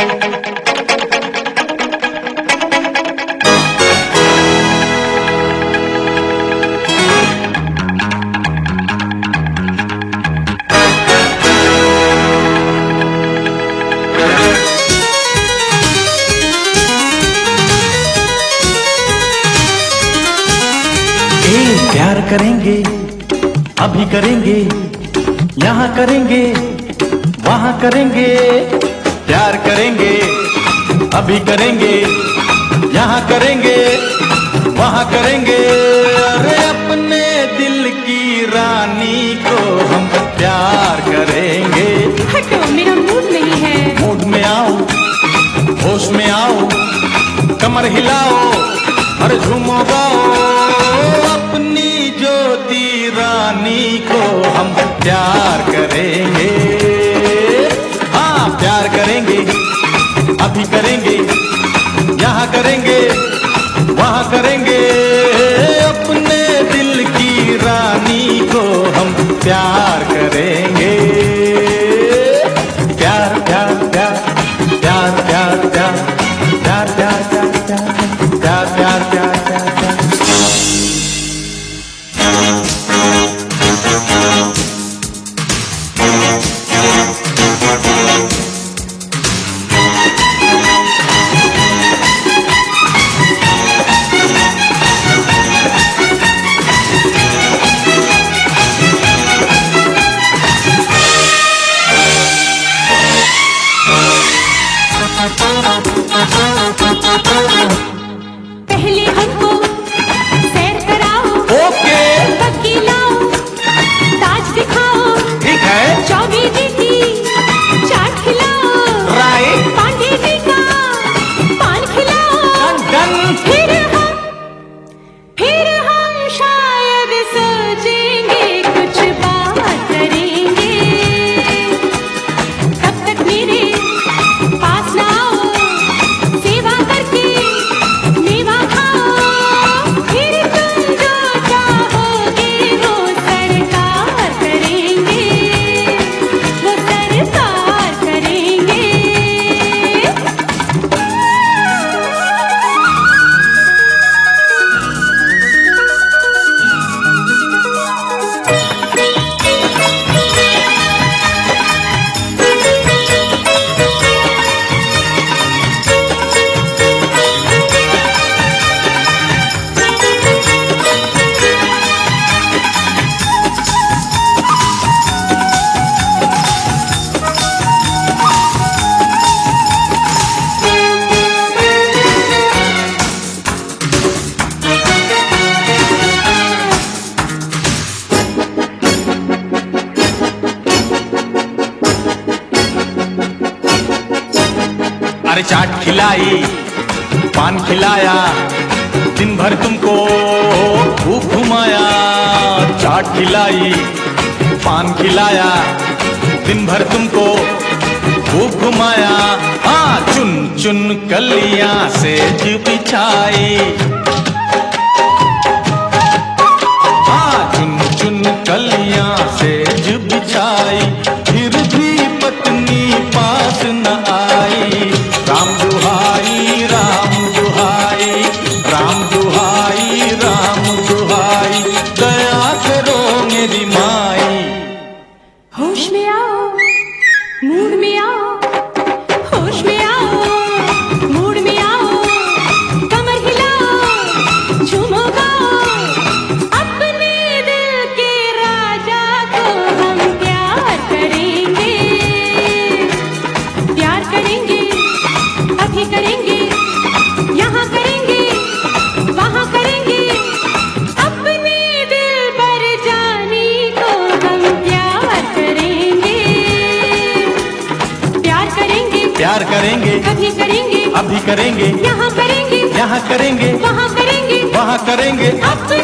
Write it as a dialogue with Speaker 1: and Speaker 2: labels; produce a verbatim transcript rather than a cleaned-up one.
Speaker 1: प्यार करेंगे, अभी करेंगे, यहाँ करेंगे, वहाँ करेंगे। प्यार करेंगे, अभी करेंगे, यहाँ करेंगे, वहाँ करेंगे। अरे अपने दिल की रानी को हम प्यार करेंगे।
Speaker 2: हटो, मेरा मूड नहीं है।
Speaker 1: मूड में आओ, होश में आओ, कमर हिलाओ और झूमो गाओ। अपनी ज्योति रानी को हम प्यार करेंगे। हाँ, प्यार करेंगे, अभी करेंगे, यहाँ करेंगे, वहाँ करेंगे। अपने दिल की रानी को हम प्यार करेंगे। प्यार प्यार प्यार प्यार प्यार प्यार प्यार प्यार प्यार प्यार प्यार प्यार प्यार प्यार।
Speaker 2: पहले हमको सैर कराओ।
Speaker 1: ओके।
Speaker 2: बग्गी लाओ, ताज दिखाओ।
Speaker 1: ठीक है।
Speaker 2: चौबी जी की चाट खिलाओ।
Speaker 1: राइट।
Speaker 2: पांडे जी का पान खिलाओ।
Speaker 1: डन।
Speaker 2: फिर हम फिर हम शायद सोचेंगे, कुछ बात करेंगे। तब तक मेरे पास ना आओ, सेवा करके मेवा खाओ। फिर तुम जो चाहोगे वो सरकार करेंगे, वो सरकार करेंगे।
Speaker 1: अरे चाट खिलाई, पान खिलाया, दिन भर तुमको खूब घुमाया। चाट खिलाई, पान खिलाया, दिन भर तुमको खूब घुमाया। हाँ, चुन चुन कलियां सेज बिछाई। हाँ, चुन चुन कलियां सेज बिछाई। फिर भी पत्नी पास न आई। राम दुहाई, राम दुहाई, राम दुहाई, राम दुहाई, दया करो मेरी माई।
Speaker 2: होश में आओ, मूड में आओ, होश में आओ, मूड में आओ, कमर हिलाओ, झूमो गाओ। अपने दिल के राजा को हम प्यार करेंगे। प्यार करेंगे, अभी करेंगे, यहाँ करेंगे, वहाँ करेंगे। अपने दिल पर जानी को हम प्यार करेंगे। प्यार करेंगे,
Speaker 1: प्यार करेंगे,
Speaker 2: अभी करेंगे,
Speaker 1: अभी करेंगे,
Speaker 2: यहाँ करेंगे,
Speaker 1: यहाँ करेंगे,
Speaker 2: वहाँ करेंगे।
Speaker 1: वहाँ करेंगे।
Speaker 2: अपने